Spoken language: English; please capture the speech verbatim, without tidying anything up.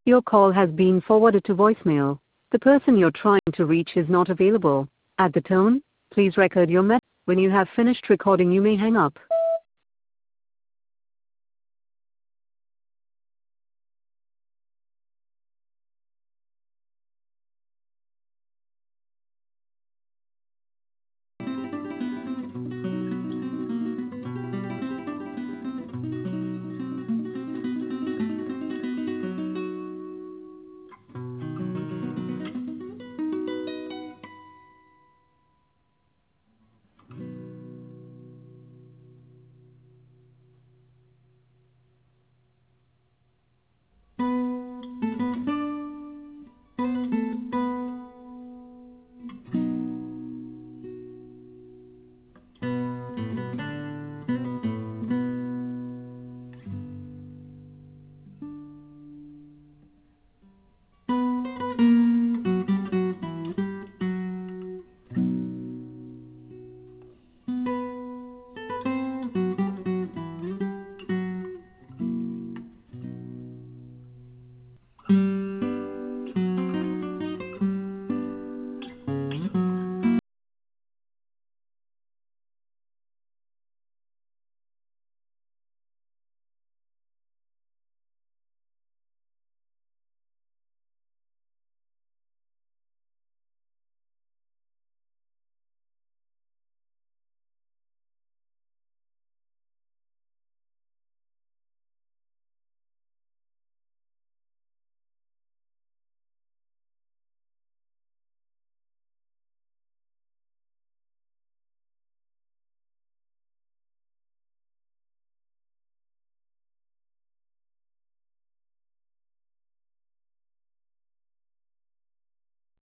Your call has been forwarded to voicemail. The person you're trying to reach is not available. At the tone, please record your message. When you have finished recording, you may hang up.